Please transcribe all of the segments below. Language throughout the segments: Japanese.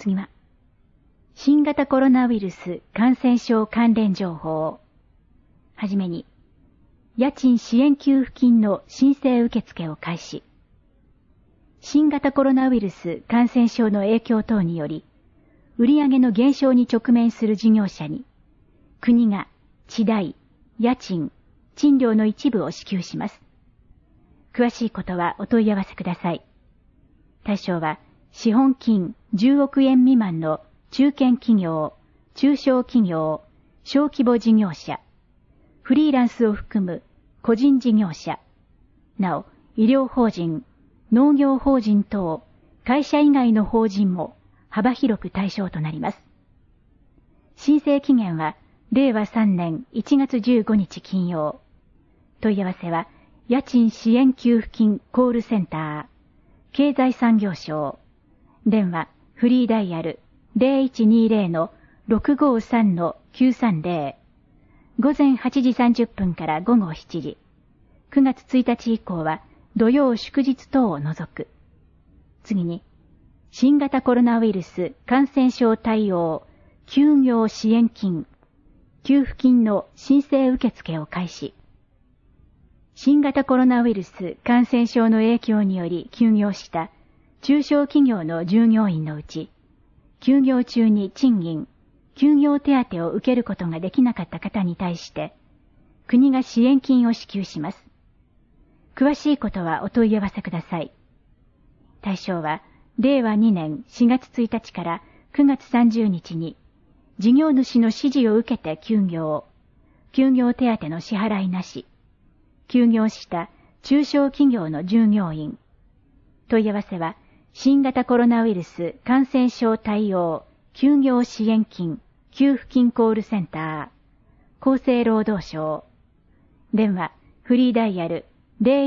次は、新型コロナウイルス感染症関連情報。はじめに、家賃支援給付金の申請受付を開始。新型コロナウイルス感染症の影響等により、売上の減少に直面する事業者に、国が地代、家賃、賃料の一部を支給します。詳しいことはお問い合わせください。対象は、資本金10億円未満の中堅企業、中小企業、小規模事業者、フリーランスを含む個人事業者、なお、医療法人、農業法人等、会社以外の法人も幅広く対象となります。申請期限は、令和3年1月15日金曜。問い合わせは、家賃支援給付金コールセンター、経済産業省、電話、フリーダイヤル 0120-653-930、午前8時30分から午後7時、9月1日以降は土曜祝日等を除く。次に、新型コロナウイルス感染症対応休業支援金、給付金の申請受付を開始。新型コロナウイルス感染症の影響により休業した中小企業の従業員のうち、休業中に賃金、休業手当を受けることができなかった方に対して、国が支援金を支給します。詳しいことはお問い合わせください。対象は、令和2年4月1日から9月30日に、事業主の指示を受けて休業手当の支払いなし、休業した中小企業の従業員。問い合わせは、新型コロナウイルス感染症対応休業支援金給付金コールセンター、厚生労働省。電話、フリーダイヤル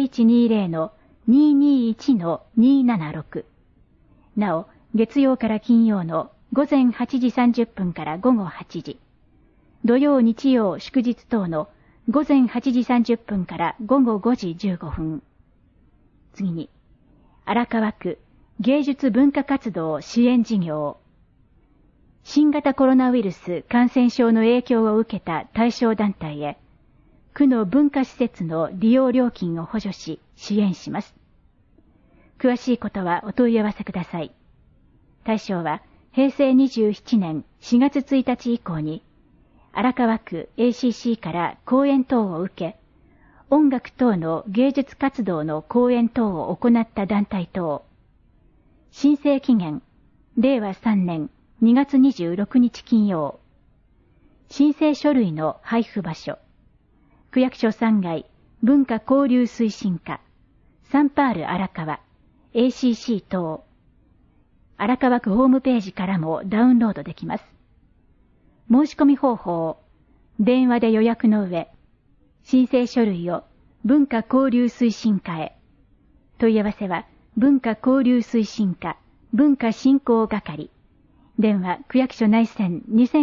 0120-221-276。なお、月曜から金曜の午前8時30分から午後8時。土曜日曜祝日等の午前8時30分から午後5時15分。次に、荒川区芸術文化活動支援事業。新型コロナウイルス感染症の影響を受けた対象団体へ、区の文化施設の利用料金を補助し、支援します。詳しいことはお問い合わせください。対象は、平成27年4月1日以降に、荒川区 ACC から講演等を受け、音楽等の芸術活動の講演等を行った団体等。申請期限、令和3年2月26日金曜。申請書類の配布場所。区役所3階文化交流推進課、サンパール荒川、ACC 等。荒川区ホームページからもダウンロードできます。申し込み方法、電話で予約の上、申請書類を文化交流推進課へ。問い合わせは文化交流推進課文化振興係。電話区役所内線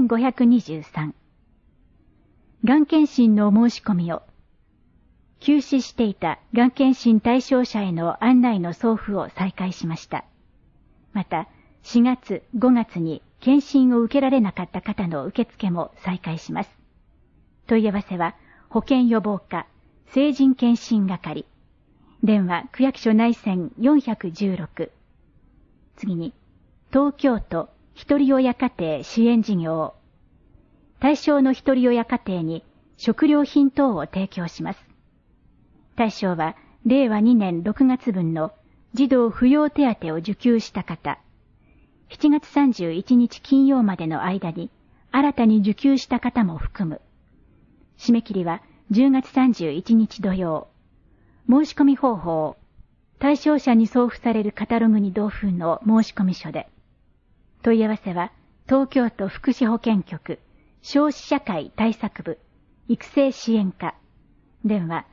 2523。がん検診の申し込みを。休止していたがん検診対象者への案内の送付を再開しました。また、4月、5月に検診を受けられなかった方の受付も再開します。問い合わせは、保健予防課、成人検診係。電話、区役所内線416。次に、東京都一人親家庭支援事業。対象の一人親家庭に食料品等を提供します。対象は、令和2年6月分の児童扶養手当を受給した方、7月31日金曜までの間に新たに受給した方も含む。締め切りは10月31日土曜。申し込み方法、対象者に送付されるカタログに同封の申し込み書で。問い合わせは、東京都福祉保健局、少子社会対策部、育成支援課。電話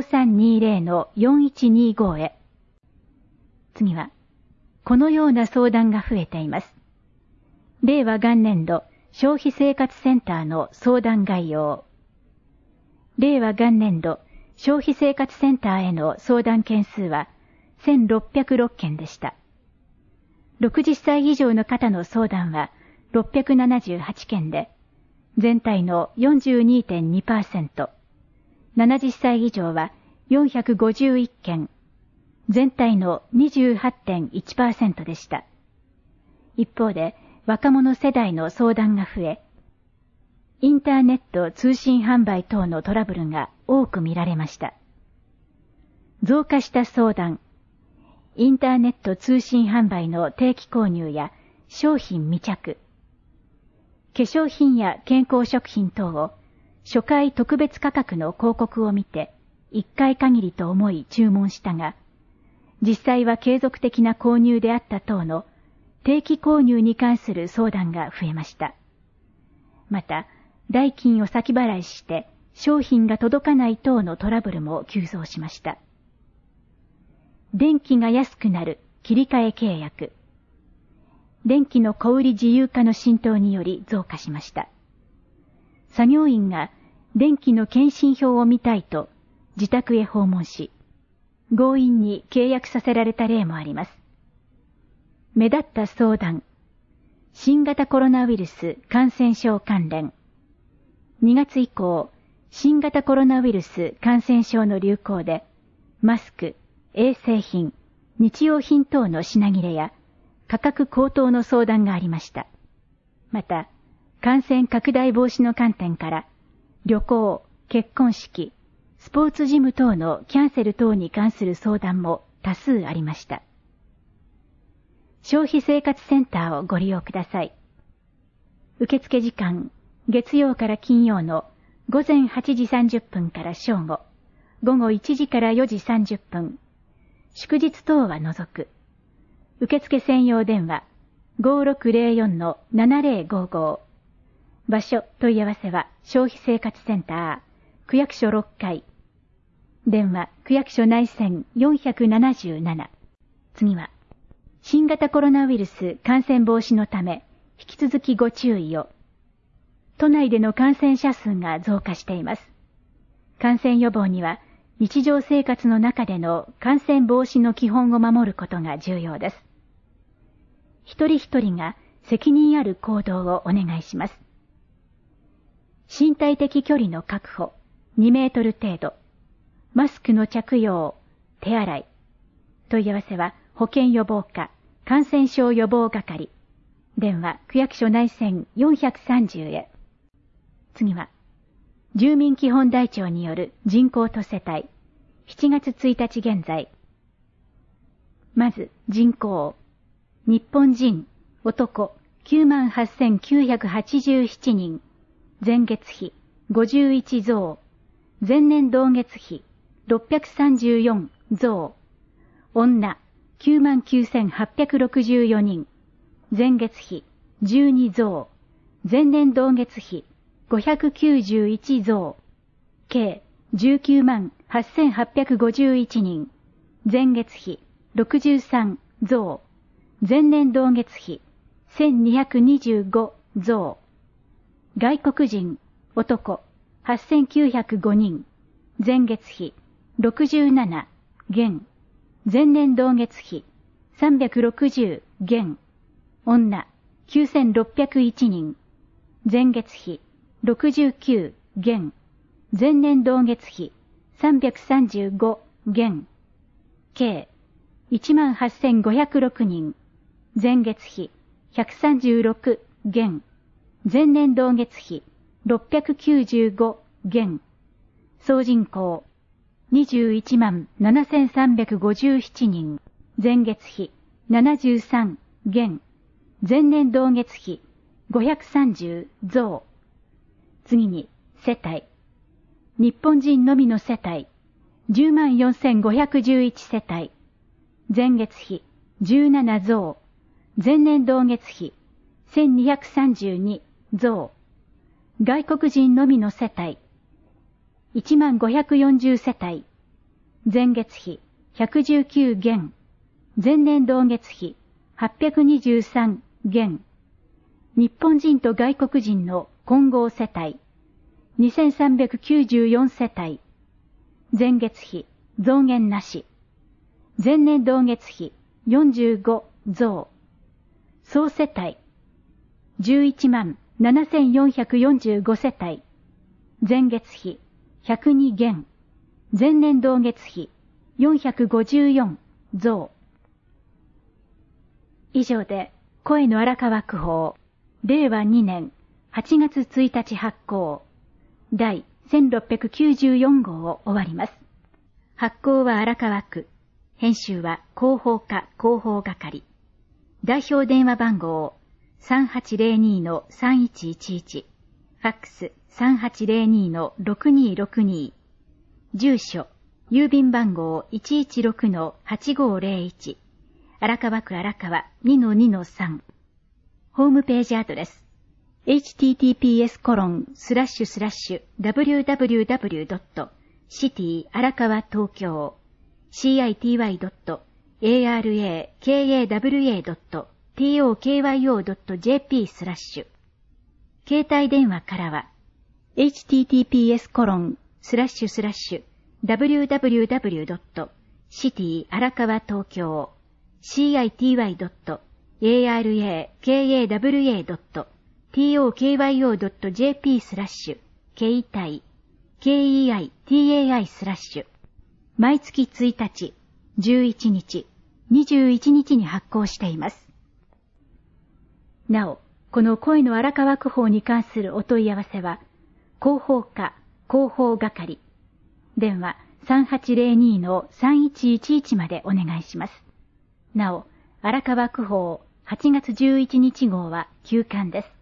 5320-4125へ。次は、このような相談が増えています。令和元年度消費生活センターの相談概要。令和元年度消費生活センターへの相談件数は1606件でした。 60歳以上の方の相談は678件で、全体の 42.2%、70歳以上は451件、全体の 28.1% でした。一方で、若者世代の相談が増え、インターネット通信販売等のトラブルが多く見られました。増加した相談、インターネット通信販売の定期購入や商品未着、化粧品や健康食品等を初回特別価格の広告を見て1回限りと思い注文したが、実際は継続的な購入であった等の定期購入に関する相談が増えました。また、代金を先払いして商品が届かない等のトラブルも急増しました。電気が安くなる切り替え契約。電気の小売自由化の浸透により増加しました。作業員が電気の検針票を見たいと自宅へ訪問し、強引に契約させられた例もあります。目立った相談。新型コロナウイルス感染症関連。2月以降、新型コロナウイルス感染症の流行で、マスク、衛生品、日用品等の品切れや価格高騰の相談がありました。また、感染拡大防止の観点から、旅行、結婚式、スポーツジム等のキャンセル等に関する相談も多数ありました。消費生活センターをご利用ください。受付時間、月曜から金曜の午前8時30分から正午、午後1時から4時30分、祝日等は除く。受付専用電話 5604-7055。場所問い合わせは消費生活センター、区役所6階。電話区役所内線477。次は、新型コロナウイルス感染防止のため、引き続きご注意を。都内での感染者数が増加しています。感染予防には、日常生活の中での感染防止の基本を守ることが重要です。一人一人が責任ある行動をお願いします。身体的距離の確保、2メートル程度。マスクの着用、手洗い。問い合わせは保健予防課、感染症予防係。電話区役所内線430へ。次は、住民基本台帳による人口と世帯、7月1日現在。まず、人口。日本人、男、98,987 人。前月比、51増。前年同月比、634増。女、99,864 人。前月比、12増。前年同月比、591増。計、198,851 人。前月比、63増。前年同月比、1225増。外国人、男、8,905 人。前月比、67減。前年同月比、360減。女、9,601 人。前月比、69減。前年同月比、335減。計、18,506 人。前月比、136減。前年同月比、695減。総人口、217,357 人。前月比、73減。前年同月比、530増。次に、世帯。日本人のみの世帯、104,511 世帯。前月比、17増。前年同月比、1,232増。外国人のみの世帯、10,540 世帯。前月比、119減。前年同月比、823減。日本人と外国人の混合世帯、2,394 世帯。前月比、増減なし。前年同月比、45増。 総世帯117445世帯、前月比102減、前年同月比454増。以上で声の荒川区報令和2年8月1日発行第1694号を終わります。発行は荒川区、編集は広報課広報係。代表電話番号 3802-3111、ファックス 3802-6262、住所、郵便番号 116-8501、荒川区荒川 2-2-3。ホームページアドレス https://www.city 荒川東京 city.arakawa.tokyo.jp/ 携帯電話からは https://www.city 荒川東京 city.arakawa.tokyo.jp/ 携帯 KEITAI/ 毎月1日、11日、21日に発行しています。なお、この声の荒川区報に関するお問い合わせは、広報課広報係、電話 3802-3111 までお願いします。なお、荒川区報8月11日号は休刊です。